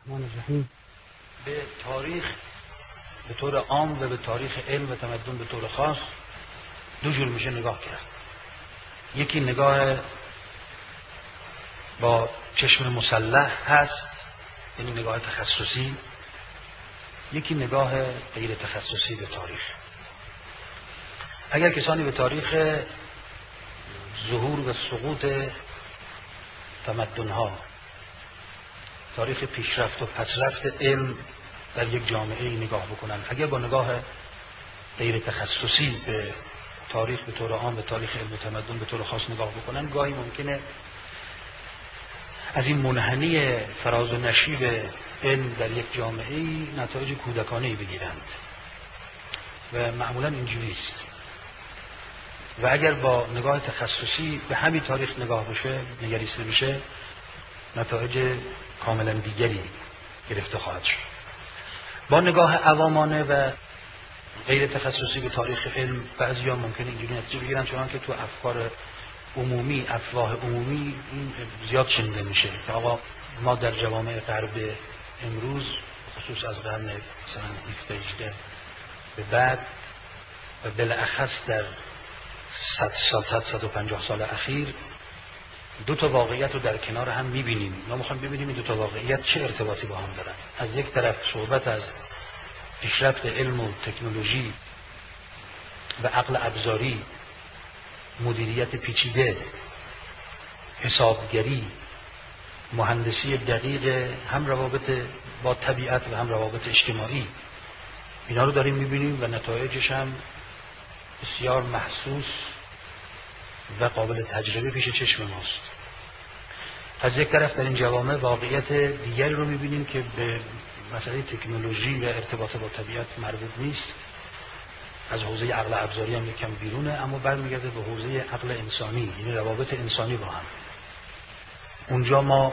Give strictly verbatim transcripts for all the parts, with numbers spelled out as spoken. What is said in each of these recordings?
الرحمن الرحیم. به تاریخ به طور عام و به تاریخ علم و تمدن به طور خاص دو جور میشه نگاه کرد. یکی نگاه با چشم مسلح هست، یعنی نگاه تخصصی، یکی نگاه غیر تخصصی به تاریخ. اگر کسانی به تاریخ ظهور و سقوط تمدن‌ها، تاریخ پیشرفت و پسرفت علم در یک جامعه نگاه بکنن، اگر با نگاه غیر تخصصی به تاریخ به طور عام، به تاریخ علم و تمدن به طور خاص نگاه بکنن، گاهی ممکنه از این منحنی فراز و نشیب علم در یک جامعه نتایج کودکانه‌ای بگیرند و معمولا اینجوری است. و اگر با نگاه تخصصی به همین تاریخ نگاه بشه، نگریسته بشه، نتایج کاملا دیگری گرفته خواهد شد. با نگاه عوامانه و غیر تخصصی به تاریخ علم بعضیا ممکنه اینجوری نتیجه بگیرن، چون که تو افکار عمومی، افواه عمومی این زیاد شنیده میشه که آقا ما در جوامع غرب امروز، خصوص از قرن مثلا هفده به بعد و بالاخص در صد سال صد و پنجاه سال اخیر، دو تا واقعیت رو در کنار هم میبینیم. ما میخوایم ببینیم این دو تا واقعیت چه ارتباطی با هم دارن. از یک طرف صحبت از پیشرفت علم و تکنولوژی و عقل ابزاری، مدیریت پیچیده، حسابگری، مهندسی دقیق، هم روابط با طبیعت و هم روابط اجتماعی، اینا رو داریم میبینیم و نتایجش هم بسیار محسوس و قابل تجربه پیش چشم ماست. از یک طرف در این جوامع واقعیت دیگری رو میبینیم که به مسئله تکنولوژی و ارتباط با طبیعت مربوط نیست، از حوزه عقل ابزاری هم یکم بیرونه، اما برمیگرده به حوزه عقل انسانی، یعنی روابط انسانی با هم. اونجا ما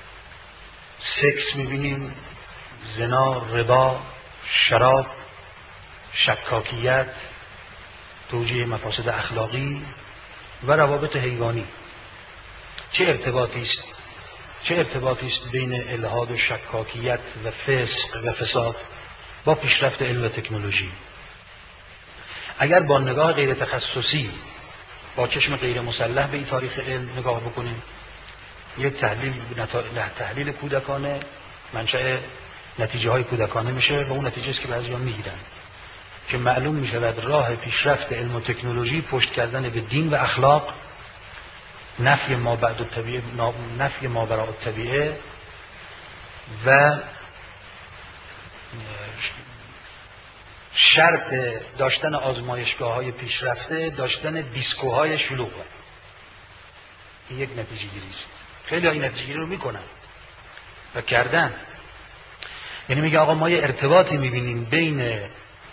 سکس میبینیم، زنا، ربا، شراب، شکاکیت، توجیه مفاسد اخلاقی و روابط حیوانی. چه ارتباطی است چه ارتباطی است بین الحاد و شکاکیت و فسق و فساد با پیشرفت علم و تکنولوژی؟ اگر با نگاه غیر تخصصی، با چشم غیر مسلح به این تاریخ علم نگاه بکنیم، یک تحلیل تحلیل کودکانه منشأ نتیجه های کودکانه میشه و اون نتیجه است که بعضی‌ها میگیرن که معلوم میشود راه پیشرفت علم و تکنولوژی پشت کردن به دین و اخلاق، نفی ما بعد الطبیعه، نفی ما وراء الطبیعه و شرط داشتن آزمایشگاه‌های پیشرفته، داشتن دیسکوهای شلوغ. این یک نتیجه گیری است. خیلی ها این نتیجه گیری رو میکنن و کردن. یعنی میگه آقا ما یه ارتباطی میبینیم بین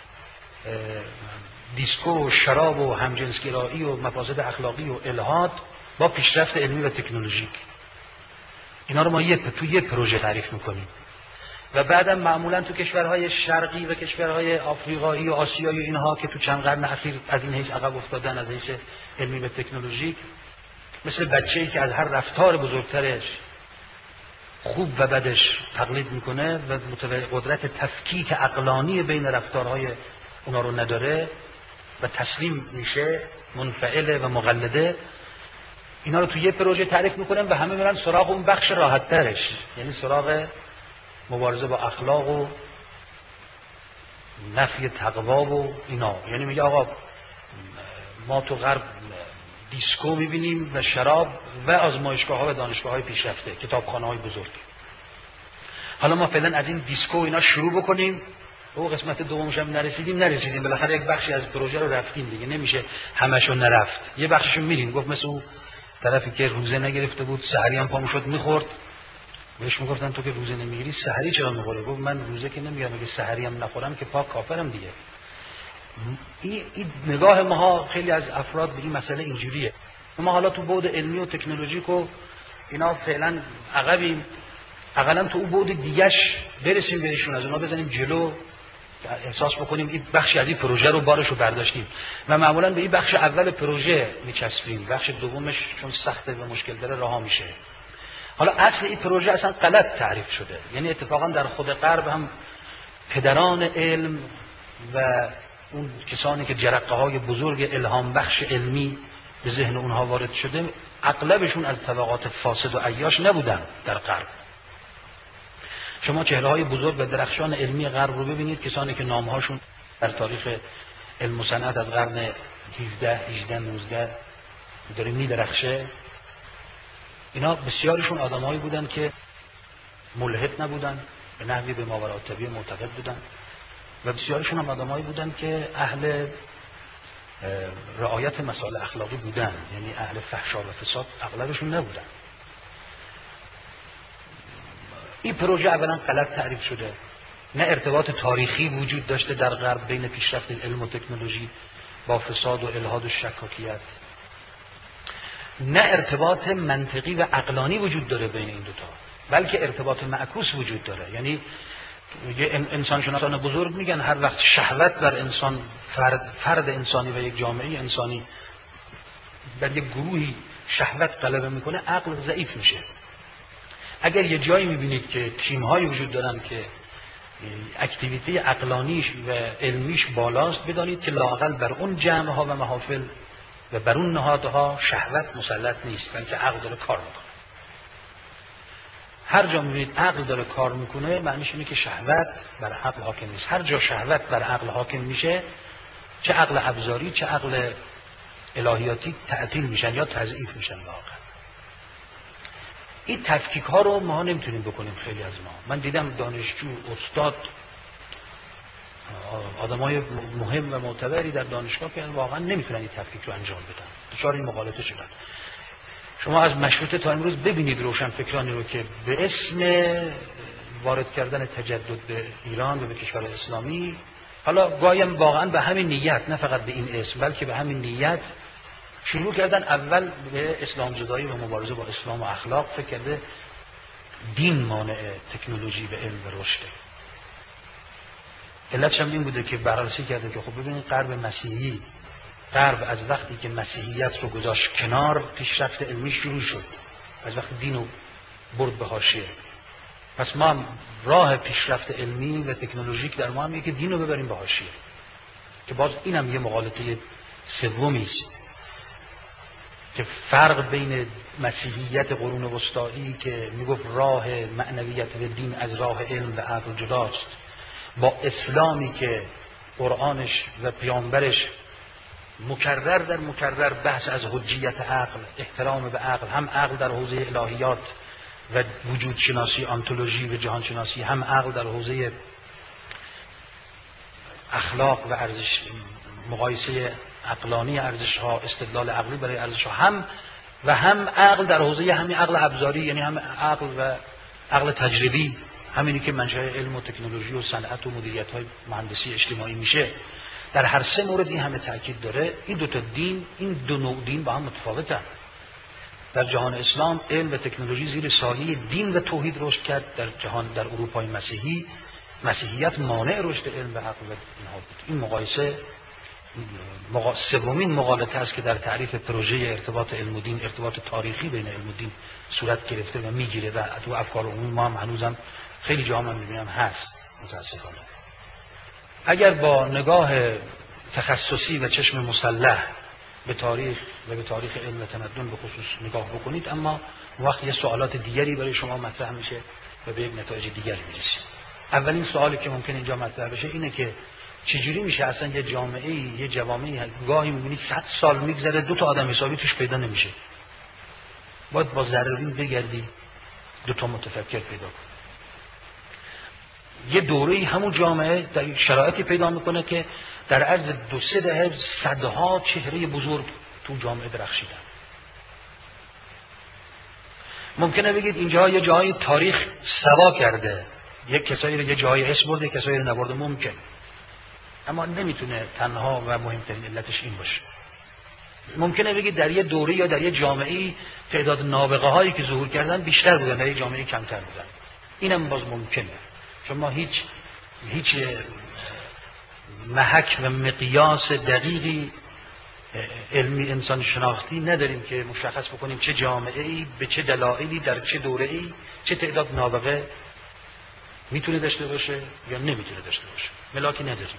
دیسکو و شراب و همجنسگرایی و مفاسد اخلاقی و الحاد با پیشرفت علمی و تکنولوژیک. اینا رو ما یک تو یک پروژه تعریف میکنیم و بعدم معمولا تو کشورهای شرقی و کشورهای آفریقایی و آسیایی و اینها که تو چند قرن اخیر از این حیث عقب افتادن، از حیث علمی و تکنولوژیک، مثل بچه‌ای که از هر رفتار بزرگترش خوب و بدش تقلید میکنه و قدرت تفکیک عقلانی بین رفتارهای اونا رو نداره و تسلیم میشه، منفعله و مقلده. اینا رو تو یه پروژه تعریف میکنن و همه میرن سراغ اون بخش راحت ترش، یعنی سراغ مبارزه با اخلاق و نفی تقوا و اینا. یعنی میگه آقا ما تو غرب دیسکو میبینیم و شراب و آزمایشگاه ها و دانشگاه های پیشرفته، کتابخانه های بزرگ. حالا ما فعلا از این دیسکو اینا شروع بکنیم، او قسمت دومش هم نرسیدیم نرسیدیم بالاخره یک بخشی از پروژه رو رفتیم دیگه، نمیشه همشو نرفت، یه بخششو میریم. گفت مثل اون طرفی که روزه نگرفته بود، سحری هم پامو شد میخورد، بهش میگفتن تو که روزه نمیگیری سحری چرا میخوری؟ گفت من روزه که نمیگیرم، اگه سحری هم نخورم که پاک کافرم دیگه. این, این نگاه ما خیلی از افراد به این مسئله اینجوریه. ما حالا تو بعد علمی و تکنولوژیک و اینا فعلا عقبیم، حداقل تو اون بعد دیگه‌اش برسیم بهشون، از اونها بزنیم جلو، احساس بکنیم این بخشی از این پروژه رو بارش رو برداشتیم و معمولا به این بخش اول پروژه میچسبیم، بخش دومش چون سخته و مشکل داره رها میشه. حالا اصل این پروژه اصلا غلط تعریف شده، یعنی اتفاقا در خود غرب هم پدران علم و اون کسانی که جرقه های بزرگ الهام بخش علمی به ذهن اونها وارد شده اغلبشون از طبقات فاسد و عیاش نبودن در غرب. شما چهره های بزرگ و درخشان علمی غرب رو ببینید، کسانی که نامهاشون در تاریخ علم و صنعت از قرن هفده، هجده، نوزده داره میدرخشه، اینا بسیارشون آدمایی بودن که ملحد نبودن، به نحوی به ماوراء الطبیعه معتقد بودن و بسیارشون هم آدمایی بودن که اهل رعایت مسائل اخلاقی بودن، یعنی اهل فحشا و فساد اغلبشون نبودن. این پروژه اولا غلط تعریف شده، نه ارتباط تاریخی وجود داشته در غرب بین پیشرفت علم و تکنولوژی با فساد و الحاد و شکاکیت، نه ارتباط منطقی و عقلانی وجود داره بین این دوتا، بلکه ارتباط معکوس وجود داره. یعنی یه انسان شناسان بزرگ میگن هر وقت شهوت بر انسان فرد, فرد انسانی و یک جامعه انسانی بر یک گروهی شهوت غلبه میکنه، عقل ضعیف میشه. اگر یه جایی میبینید که تیم‌هایی وجود دارن که اکتیویته عقلانیش و علمیش بالاست، بدانید که لااقل بر اون جمع‌ها و محافل و بر اون نهادها شهوت مسلط نیست، بلکه عقل داره کار میکنه. هر جا میبینید عقل داره کار میکنه معنیش اینه که شهوت بر عقل حاکم نیست. هر جا شهوت بر عقل حاکم میشه، چه عقل ابزاری چه عقل الهیاتی تعطیل میشن یا تضعیف میشن. واقعا این تفکیک ها رو ما نمیتونیم بکنیم. خیلی از ما، من دیدم دانشجو، استاد، آدمای مهم و معتبری در دانشگاه که واقعا نمیتونن این تفکیک رو انجام بدن، دچار این مغالطه شدن. شما از مشروطه تا امروز ببینید روشنفکرانی رو که به اسم وارد کردن تجدد به ایران و به کشور اسلامی، حالا گایم واقعا به همین نیت، نه فقط به این اسم بلکه به همین نیت شروع کردن اول به اسلام زدایی و مبارزه با اسلام و اخلاق. فکر کرده دین مانع تکنولوژی و علم و رشد. علتش هم این بوده که بررسی کرده که خب ببینید غرب مسیحی، غرب از وقتی که مسیحیت رو گذاشت کنار، پیشرفت علمی شروع شد، از وقتی دین رو برد به حاشیه. پس ما هم راه پیشرفت علمی و تکنولوژیک در ما هم که دین رو ببریم به حاشیه، که باز اینم یه مغالطه سومی است که فرق بین مسیحیت قرون وسطایی که میگفت راه معنویت و دین از راه علم و عقل جداست، با اسلامی که قرآنش و پیامبرش مکرر در مکرر بحث از حجیت عقل، احترام به عقل، هم عقل در حوزه الهیات و وجود شناسی، آنتولوژی و جهان شناسی، هم عقل در حوزه اخلاق و ارزش، مقایسه عقلانی ارزش ها، استدلال عقلی برای ارزش ها، هم و هم عقل در حوزه همین عقل ابزاری، یعنی هم عقل و عقل تجربی، همینی که منشأ علم و تکنولوژی و صنعت و مدیریت های مهندسی اجتماعی میشه. در هر سه مورد این همه تاکید داره. این دو تا دین، این دو نوع دین با هم متفاوتن. در جهان اسلام علم و تکنولوژی زیر سایه دین و توحید رشد کرد. در جهان، در اروپای مسیحی، مسیحیت مانع رشد علم و عقل و اینها بود. این مقایسه مقا... سومین مغالطه است که در تعریف پروژه ارتباط علم و دین، ارتباط تاریخی بین علم و دین صورت گرفته و میگیره و تو افکار عمومی ما هم هنوزم خیلی جاها من میبینم هست متاسفانه. اگر با نگاه تخصصی و چشم مسلح به تاریخ و به تاریخ علم و تمدن به خصوص نگاه بکنید، اما وقت یه سوالات دیگری برای شما مطرح میشه و به یک نتایج دیگری میرسید. اولین سوالی که ممکن اینجا مطرح بشه اینه که چجوری میشه اصلا یه جامعه، یه جوامعی گاهی میبینید صد سال میگذره دو تا آدم حسابی توش پیدا نمیشه، باید با ذره‌بین بگردی دو تا متفکر پیدا کنی. یه دوره‌ای همون جامعه در شرایطی پیدا میکنه که در عرض دو سه دهه صدها چهره بزرگ تو جامعه درخشیدن. ممکنه بگید اینجا یه جایی تاریخ سوا کرده، یک کسایی رو یه جایی اسم برده، کسایی رو نبرده، ممکن، اما نمیتونه تنها و مهمترین علتش این باشه. ممکنه بگید در یه دوره یا در یه جامعه‌ای تعداد نابغه هایی که ظهور کردن بیشتر بودن، در یه جامعه کمتر بودن. اینم باز ممکنه، چون ما هیچ هیچ محک و مقیاس دقیقی علمی انسان شناختی نداریم که مشخص بکنیم چه جامعه‌ای به چه دلایلی در چه دوره‌ای چه تعداد نابغه میتونه داشته باشه یا نمیتونه داشته باشه. ملاکی نداریم.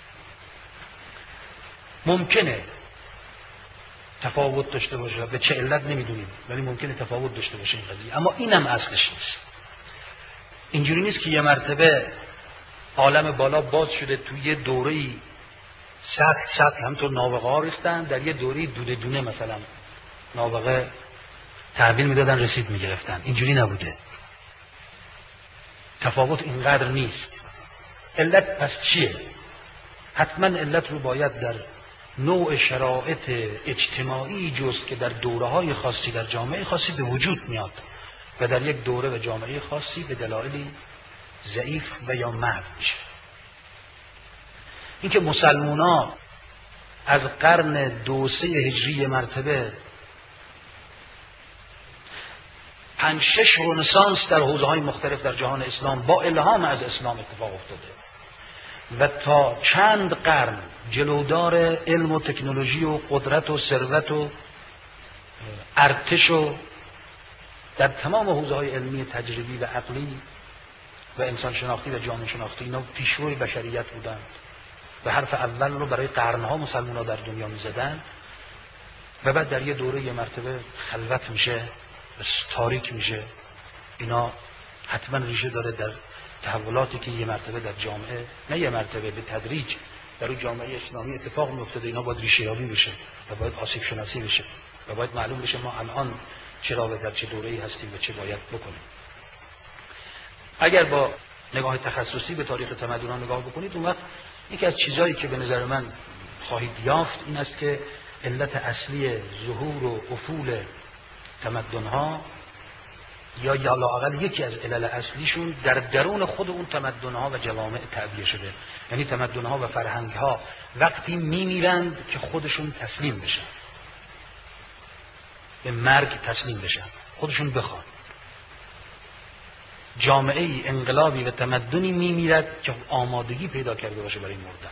ممکنه تفاوت داشته باشه، به چه علت نمیدونیم، ولی ممکنه تفاوت داشته باشه این قضیه. اما اینم اصلش نیست. اینجوری نیست که یه مرتبه عالم بالا باز شده توی یه دوره‌ای سطح سطح همطور نابغه ها ریختن، در یه دوره‌ای دوده دونه مثلا نابغه تحویل میدادن رسید میگرفتن. اینجوری نبوده. تفاوت اینقدر نیست. علت پس چیه؟ حتما علت رو باید در نوع شرایط اجتماعی جست که در دوره‌های خاصی در جامعه خاصی به وجود میاد و در یک دوره و جامعه خاصی به دلایلی ضعیف و یا محو میشه. اینکه مسلمونا از قرن دو سه هجری مرتبه پنج شش رنسانس در حوزه‌های مختلف در جهان اسلام با الهام از اسلام اتفاق افتاده و تا چند قرن جلودار علم و تکنولوژی و قدرت و ثروت و ارتش و در تمام حوزه‌های علمی تجربی و عقلی و انسان شناختی و جامعه شناختی اینا پیشروی بشریت بودند و حرف اول رو برای قرنها مسلمان‌ها در دنیا می‌زدن و بعد در یه دوره یه مرتبه خلوت میشه، تاریک میشه. اینا حتما ریشه داره در تحولاتی که یه مرتبه در جامعه، نه یه مرتبه، به تدریج در اون جامعه اسلامی اتفاق میافتاده. اینا باید ریشه یابی بشه و باید آسیب شناسی بشه و باید معلوم بشه ما الان چرا و در چه دوره‌ای هستیم و چه باید بکنیم. اگر با نگاه تخصصی به تاریخ تمدن‌ها نگاه بکنید، اون وقت یکی از چیزایی که به نظر من خواهید یافت این است که علت اصلی ظهور و افول تمدن‌ها یا یا لااقل یکی از علل اصلیشون در درون خود اون تمدن‌ها و جوامع تعبیه شده. یعنی تمدن‌ها و فرهنگ‌ها وقتی می‌میرند که خودشون تسلیم بشن، به مرگ تسلیم بشن، خودشون بخوان. جامعه انقلابی و تمدنی می‌میرد که آمادگی پیدا کرده باشه برای مردن،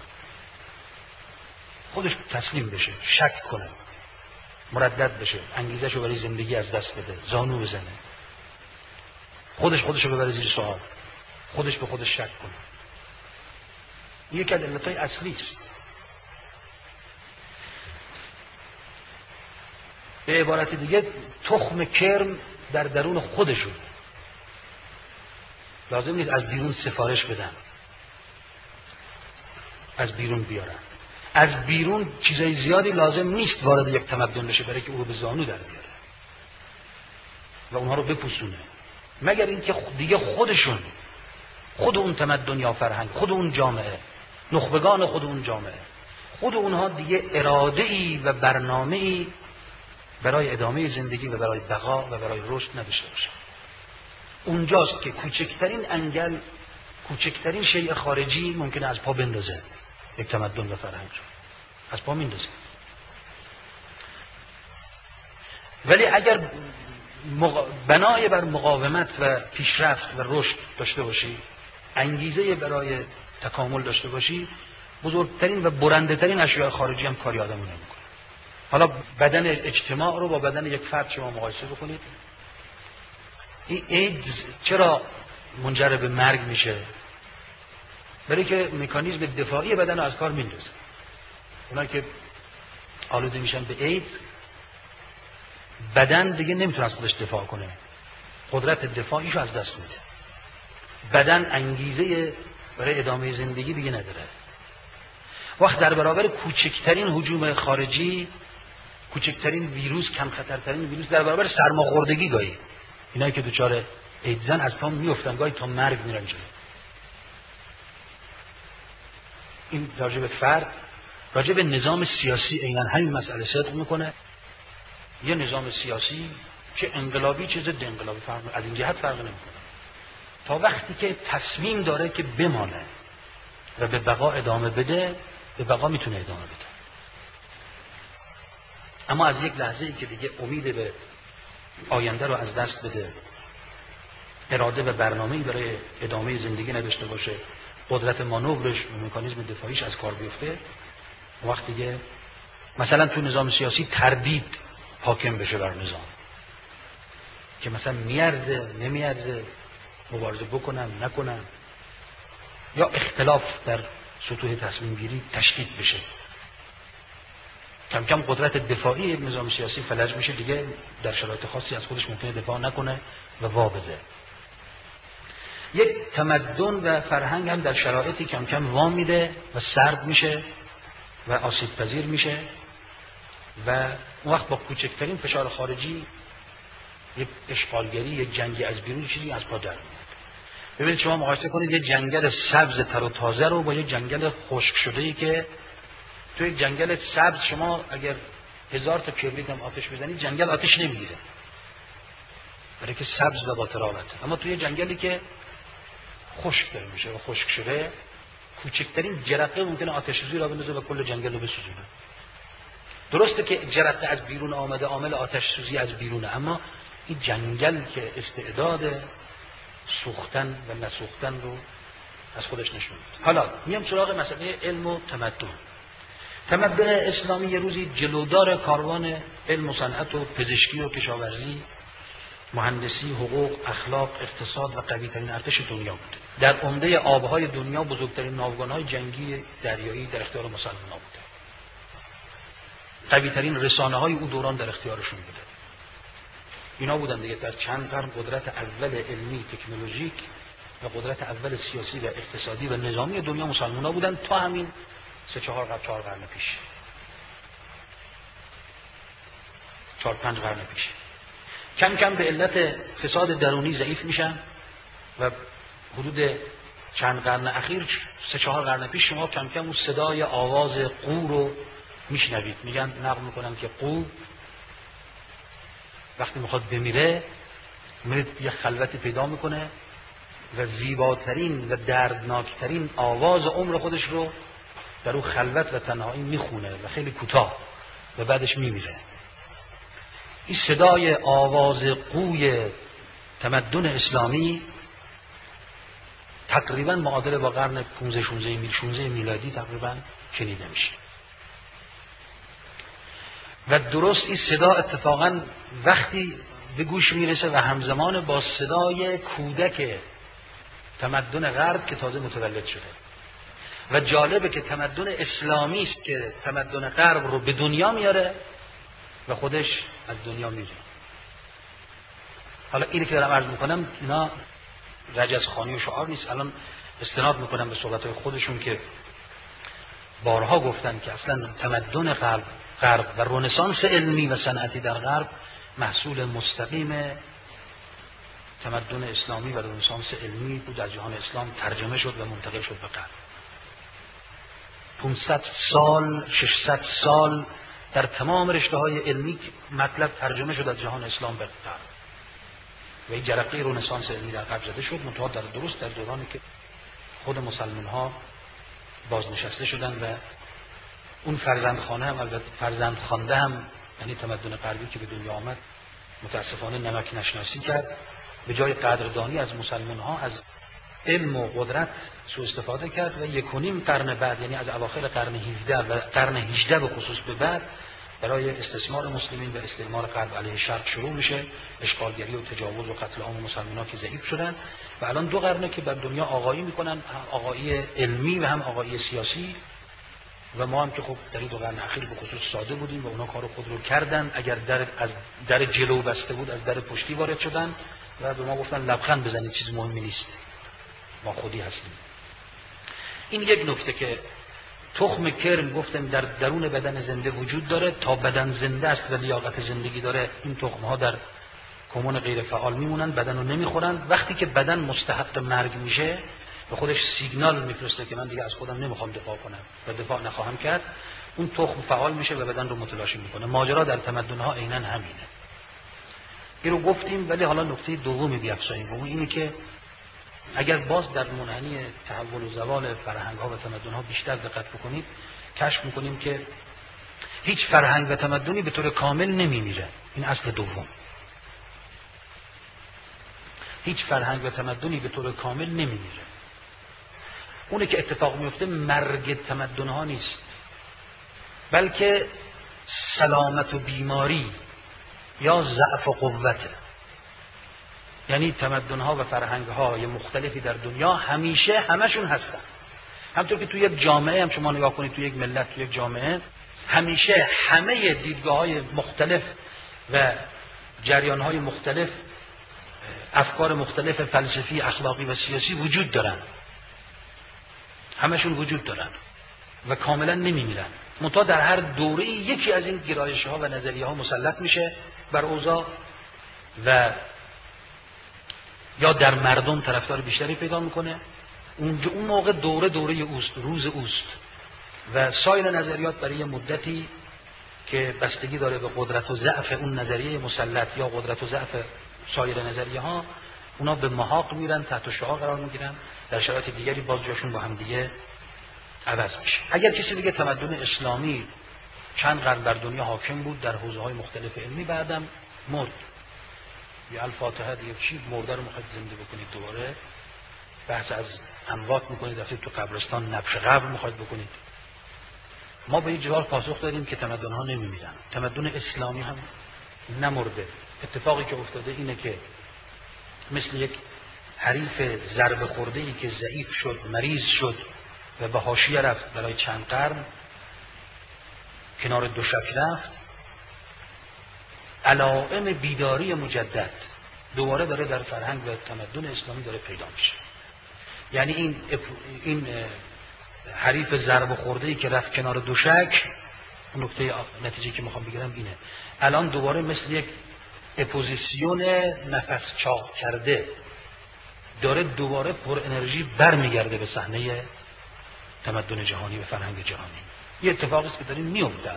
خودش تسلیم بشه، شک کنه، مردد بشه، انگیزشو برای زندگی از دست بده، زانو بزنه، خودش خودشو ببره زیر سوال، خودش به خودش شک کنه. این یکی از علتهای اصلی است. به عبارت دیگه تخم کرم در درون خودشون، لازم نیست از بیرون سفارش بدن، از بیرون بیارن. از بیرون چیزای زیادی لازم نیست وارد یک تمدن بشه برای که او رو به زانو در بیاره و اونها رو بپوسونه، مگر اینکه دیگه خودشون، خود اون تمدن یا فرهنگ، خود اون جامعه، نخبگان خود اون جامعه، خود اونها دیگه اراده‌ای و برنامه‌ای برای ادامه زندگی و برای بقا و برای رشد نداشته باشه. اونجاست که کوچکترین انگل، کوچکترین شیء خارجی ممکنه از پا بندازه یک تمدن و فرهنگ رو، از پا میندازه. ولی اگر مق... بنای بر مقاومت و پیشرفت و رشد داشته باشی، انگیزه برای تکامل داشته باشی، بزرگترین و برنده ترین اشیاء خارجی هم کاری آدمو نمیکنه. حالا بدن اجتماع رو با بدن یک فرد شما مقایسه بکنید. این ایدز چرا منجر به مرگ میشه؟ برای که مکانیزم دفاعی بدن رو از کار میندازه. اونایی که آلوده میشن به ایدز، بدن دیگه نمیتونه از خودش دفاع کنه، قدرت دفاعیشو از دست میده، بدن انگیزه برای ادامه زندگی دیگه نداره. وقت در برابر کوچکترین هجوم خارجی، کوچکترین ویروس، کم خطرترین ویروس، در برابر سرماخوردگی گاهی اینایی که دوچار ایدزن از پا میافتن، گاهی تا مرگ میرن جلو. این راجع به فرد، راجع به نظام سیاسی عیناً همین مسئله صدق میکنه. یه نظام سیاسی چه انقلابی چه ضد انقلابی فرق از این جهت فرق نمیکنه، تا وقتی که تصمیم داره که بمانه و به بقا ادامه بده، به بقا میتونه ادامه بده. اما از یک لحظه ای که دیگه امید به آینده رو از دست بده، اراده و برنامه‌ای برای ادامه زندگی نداشته باشه، قدرت مانورش و مکانیزم دفاعیش از کار بیفته، وقتی دیگه مثلا تو نظام سیاسی تردید حاکم بشه بر نظام، که مثلا میارزه نمیارزه، مبارزه بکنم نکنم، یا اختلاف در سطوح تصمیم گیری تشدید بشه. کم کم قدرت دفاعی نظام سیاسی فلج میشه، دیگه در شرایط خاصی از خودش ممکنه دفاع نکنه و وا بده. یک تمدن و فرهنگ هم در شرایطی کم کم وا میده و سرد میشه و آسیب پذیر میشه و اون وقت با کوچکترین فشار خارجی، یک اشغالگری، یک جنگی از بیرون، چیزی از پا در میاد. ببینید شما مقایسه کنید یک جنگل سبز تر و تازه رو با یک جنگل خشک شده‌ای که توی یک جنگل سبز شما اگر هزار تا کبریت هم آتش بزنید جنگل آتش نمیگیره، برای که سبز و با تراوته. اما توی جنگلی که خشک داره میشه و خشک شده، کوچکترین جرقه ممکنه آتش سوزی را بندازه و کل جنگل رو بسوزونه. درسته که جرقه از بیرون آمده، عامل آتش سوزی از بیرونه، اما این جنگل که استعداد سوختن و نسوختن رو از خودش نشون میده. حالا میام سراغ مسئله علم و تمدن. تمدن اسلامی یه روزی جلودار کاروان علم و صنعت و پزشکی و کشاورزی، مهندسی، حقوق، اخلاق، اقتصاد و قوی‌ترین ارتش دنیا بوده. در عمده آبهای دنیا بزرگترین ناوگان‌های جنگی دریایی در اختیار مسلمان‌ها بوده. قوی‌ترین رسانه‌های او دوران در اختیارشون بوده. اینا بودن دیگه در چند قرن قدرت اول علمی تکنولوژیک و قدرت اول سیاسی و اقتصادی و نظامی دنیا مسلمان‌ها بودن تا همین سه چهار قرن چهار قرن پیش. چهار پنج قرن پیش. کم کم به علت فساد درونی ضعیف میشن و حدود چند قرن اخیر، سه چهار قرن پیش، شما کم کم اون صدای آواز قو رو میشنوید. میگن نقل میکنن که قو وقتی میخواد بمیره میره یه خلوتی پیدا میکنه و زیباترین و دردناکترین آواز عمر خودش رو در اون خلوت و تنهایی میخونه و خیلی کوتاه و بعدش میمیره. این صدای آواز قوی تمدن اسلامی تقریبا معادل با قرن پانزده شانزده میلادی تقریبا شنیده میشه. و درست این صدا اتفاقا وقتی به گوش میرسه و همزمان با صدای کودک تمدن غرب که تازه متولد شده. و جالبه که تمدن اسلامی است که تمدن غرب رو به دنیا میاره و خودش از دنیا میره. حالا اینی که دارم عرض میکنم اینا رجزخوانی و شعار نیست. الان استناد میکنم به صحبتهای خودشون که بارها گفتن که اصلا تمدن غرب غرب و رنسانس علمی و صنعتی در غرب محصول مستقیم تمدن اسلامی و رنسانس علمی بود، در جهان اسلام ترجمه شد و منتقل شد به غرب. پانصد سال، ششصد سال در تمام رشته‌های علمی مطلب ترجمه شد از جهان اسلام به غرب و این جرقه رنسانس علمی در غرب زده شد. منتها در درست در دورانی که خود مسلمان‌ها بازنشسته شدن و اون فرزندخانه هم البته فرزندخوانده هم، یعنی تمدن غربی که به دنیا آمد، متاسفانه نمک نشناسی کرد. به جای قدردانی از مسلمان‌ها از علم و قدرت سوء استفاده کرد و یک و نیم قرن بعد، یعنی از اواخر قرن هفده و قرن هجده به خصوص به بعد، برای استثمار مسلمین و استعمار غرب علیه شرق شروع میشه. اشغالگری و تجاوز و قتل عام مسلمان‌ها که ضعیف شدن و الان دو قرنه که بر دنیا آقایی میکنن، هم آقایی علمی و هم آقایی سیاسی. و ما هم که خب در این دو قرن اخیر به خصوص ساده بودیم و اونا کار خود رو کردن. اگر در از در جلو بسته بود از در پشتی وارد شدن و به ما گفتن لبخند بزنید، چیز مهمی نیست، ما خودی هستیم. این یک نکته که تخم کرم گفتم در درون بدن زنده وجود داره. تا بدن زنده است و لیاقت زندگی داره این تخم ها در کمون غیر فعال میمونن، بدن رو نمیخورن. وقتی که بدن مستحق مرگ میشه به خودش سیگنال میفرسته که من دیگه از خودم نمیخوام دفاع کنم و دفاع نخواهم کرد. اون تخم فعال میشه و بدن رو متلاشی میکنه. ماجرا در تمدن ها عیناً همینه. این رو گفتیم، ولی حالا نکته دومی بیافزاییم و اون اینه که اگر باز در منحنی تحول و زوال فرهنگ ها و تمدن ها بیشتر دقت بکنید، کشف میکنیم که هیچ فرهنگ و تمدنی به طور کامل نمیمیره. این اصل دوم. هیچ فرهنگ و تمدنی به طور کامل نمیمیره. اونه که اتفاق میفته مرگ تمدن ها نیست، بلکه سلامت و بیماری یا ضعف و قوت. یعنی تمدن‌ها و فرهنگ‌های مختلفی در دنیا همیشه همشون هستن. همطور که توی یک جامعه هم شما نگاه کنید، توی یک ملت، توی یک جامعه همیشه همه دیدگاه‌های مختلف و جریان‌های مختلف، افکار مختلف فلسفی، اخلاقی و سیاسی وجود دارن. همشون وجود دارن و کاملا نمی‌میرن. منتها در هر دوره‌ای یکی از این گرایش‌ها و نظریه‌ها مسلط میشه بر اوضاع و یا در مردم طرفدار بیشتری پیدا میکنه. اونجا اون موقع دوره دوره اوست، روز اوست و سایر نظریات برای مدتی که بستگی داره به قدرت و ضعف اون نظریه مسلط یا قدرت و ضعف سایر نظریه ها، اونا به محاق میرن، تحت شعاع قرار میگیرن، در شرایط دیگری باز جاشون با هم دیگه عوض میشه. اگر کسی بگه تمدن اسلامی چند قرن بر دنیا حاکم بود در حوزه‌های مختلف علمی، بعدم مرد، یا الفاتحه دیگه چی، مرده رو میخواید زنده بکنید، دوباره بحث از اموات میکنید، رفتید تو قبرستان نبش قبر میخواید بکنید. ما به این جواب پاسخ دادیم که تمدن ها نمیمیرن. تمدن اسلامی هم نمرده. اتفاقی که افتاده اینه که مثل یک حریف ضربه خورده ای که ضعیف شد، مریض شد و به حاشیه رفت، برای چند قرن کنار دوشک رفت، علائم بیداری مجدد دوباره داره در فرهنگ و تمدن اسلامی داره پیدا میشه. یعنی این این حریف ضربه خورده ای که رفت کنار دوشک، نکته نتیجه که میخوام بگیرم اینه، الان دوباره مثل یک اپوزیسیون نفس چاق کرده داره دوباره پر انرژی برمیگرده به صحنه تمدن جهانی و فرهنگ جهانی. یه اتفاقی است که داریم میفته.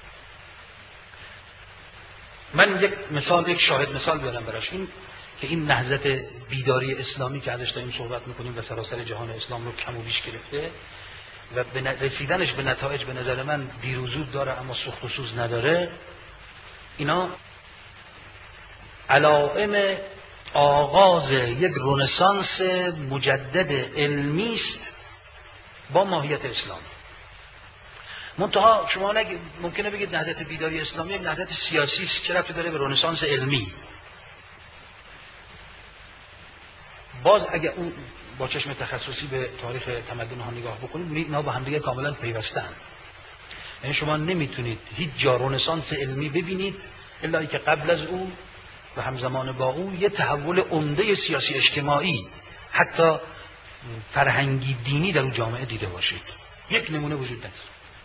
من یک مثال، یک شاهد مثال بیارم براش، این که این نهضت بیداری اسلامی که ازش داریم صحبت میکنیم و سراسر جهان اسلام رو کم و بیش گرفته و به رسیدنش به نتایج به نظر من دیر و زود داره اما سوخت و سوز نداره. اینا علائم آغاز یک رنسانس مجدد علمی است با ماهیت اسلام. منتها شما نگ... ممکنه بگید نهضت بیداری اسلامی یک نهضت سیاسی است که ربطی داره به رنسانس علمی. باز اگه اون با چشم تخصصی به تاریخ تمدن ها نگاه بکنید، اینا با هم دیگه کاملا پیوستن. یعنی شما نمیتونید هیچ جا رنسانس علمی ببینید الا که قبل از اون و همزمان با اون یه تحول عمده سیاسی اجتماعی، حتی فرهنگی دینی در اون جامعه دیده باشید. یک نمونه وجود نداره.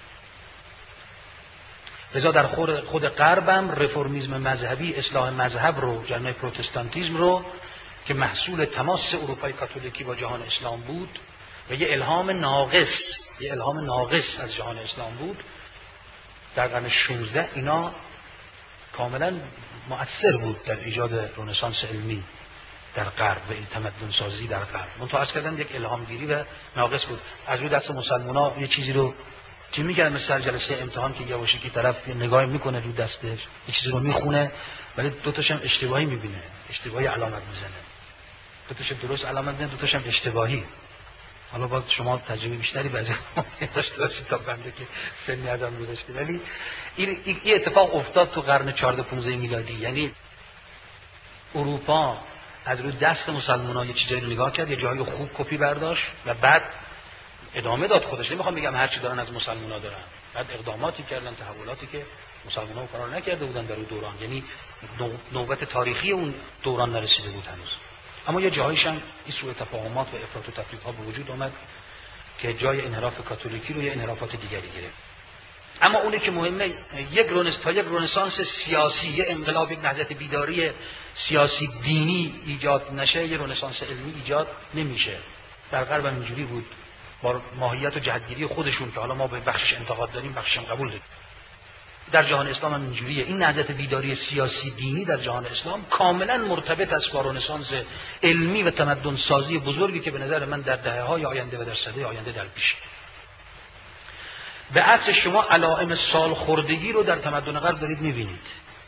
لذا در خود غربم رفرمیسم مذهبی، اصلاح مذهب رو، جنبه پروتستانتیسم رو که محصول تماس اروپای کاتولیکی با جهان اسلام بود و یه الهام ناقص، یه الهام ناقص از جهان اسلام بود در قرن شانزده، اینا کاملا مؤثر بود در ایجاد رنسانس علمی در غرب و این تمدن سازی در غرب. منتها از کردن یک الهامگیری و ناقص بود. از روی دست مسلمان‌ها یه چیزی رو چی میگن، مثل جلسه امتحان که یواشی که طرف نگاه میکنه رو دستش، یه چیزی رو میخونه ولی دو تاش هم اشتباهی میبینه، اشتباهی علامت میزنه. دو تاش درست علامت میزنه، دو تاش هم اشتباهی. حالا باز شما تجربه بیشتری بعضی داشته باشید تا بنده که سنی ازم گذشته، ولی این این اتفاق افتاد تو قرن چهارده پانزده میلادی. یعنی اروپا از روی دست مسلمان‌ها یه چیزایی رو نگاه کرد، یه جایی خوب کپی برداشت و بعد ادامه داد خودش. نمیخوام بگم هر چی دارن از مسلمان‌ها دارن، بعد اقداماتی کردن، تحولاتی که مسلمان‌ها کار نکرده بودن در اون دوران، یعنی نوبت تاریخی اون دوران نرسیده بود هنوز. اما یه جایش هم این سوء تفاهمات و افراط و تفریط ها به وجود اومد که جای انحراف کاتولیکی رو یه انحرافات دیگری گرفت. اما اونی که مهمه، یک رنس تا یک رنسانس سیاسی، یک انقلاب، یک نهضت بیداری سیاسی دینی ایجاد نشه، یک رنسانس علمی ایجاد نمیشه. در غرب هم اینجوری بود با ماهیت و جهتگیری خودشون که حالا ما به بخشش انتقاد داریم، بخشش هم قبول داریم. در جهان اسلام هم اینجوریه. این نهضت بیداری سیاسی دینی در جهان اسلام کاملا مرتبط است با رنسانس علمی و تمدن سازی بزرگی که به نظر من در دهه‌های آینده و در سده آینده در پیشه. به عکس شما علائم سالخوردگی رو در تمدن غرب دارید می‌بینید.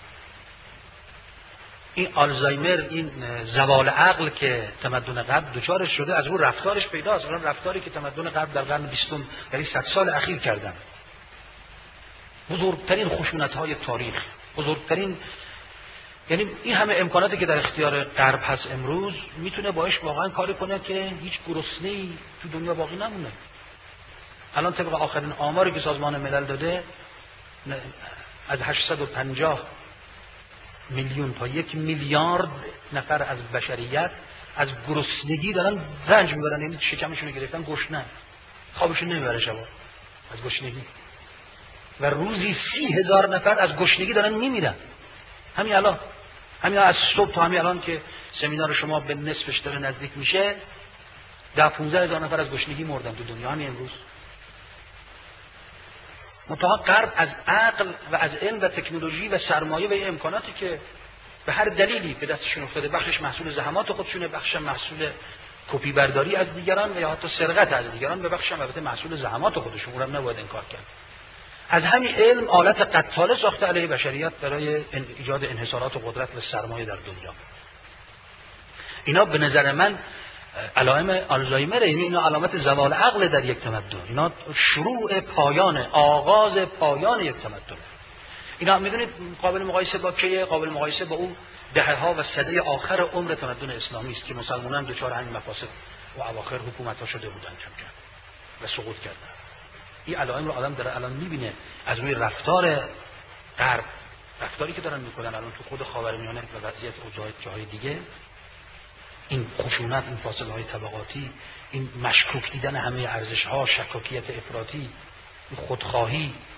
این آلزایمر، این زوال عقل که تمدن غرب دچارش شده، از اون رفتارش پیداست. اون رفتاری که تمدن غرب در قرن بیستم، یعنی صد سال اخیر کردن. بزرگترین خشونت‌های تاریخ، بزرگترین، یعنی این همه امکاناتی که در اختیار غرب هست امروز میتونه باش واقعا کاری کنه که هیچ گرسنه‌ای تو دنیا باقی نمونه. الان طبق آخرین آماری که سازمان ملل داده از هشتصد و پنجاه میلیون تا یک میلیارد نفر از بشریت از گرسنگی دارن رنج میبرن، یعنی شکمشون رو گرفتن، گشنه، خوابشون نمیبره شبا از گشنگی، و روزی سی هزار نفر از گشنگی دارن میمیرن. همین الان، همین از صبح تا همین الان که سمینار شما به نصفش داره نزدیک میشه، ده پونزده هزار نفر از گشنگی مردن تو دنیا همین امروز. منتها غرب از عقل و از علم و تکنولوژی و سرمایه و امکاناتی که به هر دلیلی به دستشون افتاده، بخشش محصول زحمات خودشونه، بخشش محصول کپی برداری از دیگران و یا حتی سرقت از دیگران، و بخشش البته محصول زحمات خودشون، اونم نباید انکار کرد. از همین علم آلت قتاله ساخته علیه بشریت برای ایجاد انحصارات و قدرت و سرمایه در دنیا. اینا به نظر من علائم آلزایمره، یعنی اینا علامت زوال عقل در یک تمدن، اینا شروع پایان، آغاز پایان یک تمدن. اینا میدونید قابل مقایسه با کیه؟ قابل مقایسه با اون دهه‌ها و سده آخر عمر تمدن اسلامی است که مسلمانان دچار همین مفاسد و اواخر حکومت‌ها شده بودند کم کم و سقوط کردند. این علائم رو آدم داره الان میبینه از روی رفتار غرب، رفتاری که دارن میکنن الان تو خود خاورمیانه و وضعیت اوضاع جاهای دیگه، این خشونت، این فاصله های طبقاتی، این مشکوک دیدن همه ارزش ها، شکاکیت افراطی، خودخواهی،